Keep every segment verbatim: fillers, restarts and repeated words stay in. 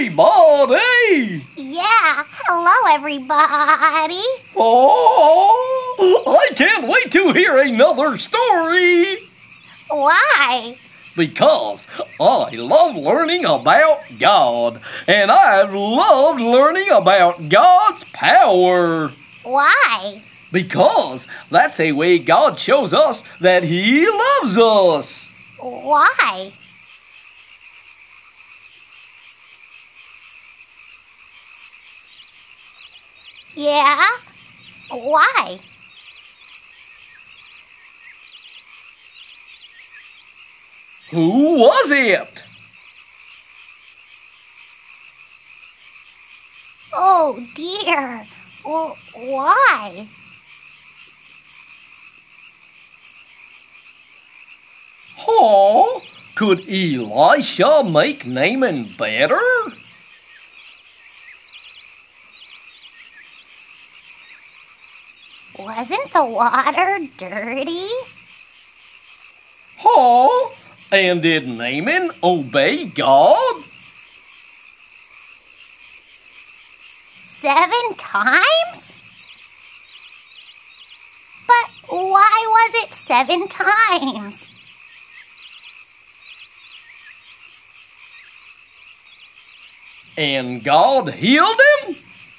everybody! Yeah, hello everybody! Oh, I can't wait to hear another story! Why? Because I love learning about God, and I've loved learning about God's power. Why? Because that's a way God shows us that He loves us. Why? Yeah? Why? Who was it? Oh dear. Well, why? Oh, could Elisha make Naaman better? Wasn't the water dirty? Oh, and did Naaman obey God? Seven times? But why was it seven times? And God healed him?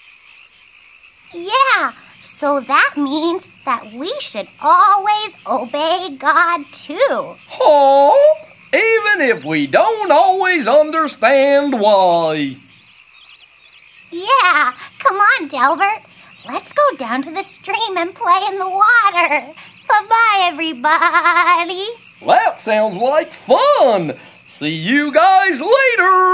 Yeah, so that means that we should always obey God too. Oh, even if we don't always understand why. Yeah, come on, Delbert. Let's go down to the stream and play in the water. Bye-bye, everybody. That sounds like fun. See you guys later.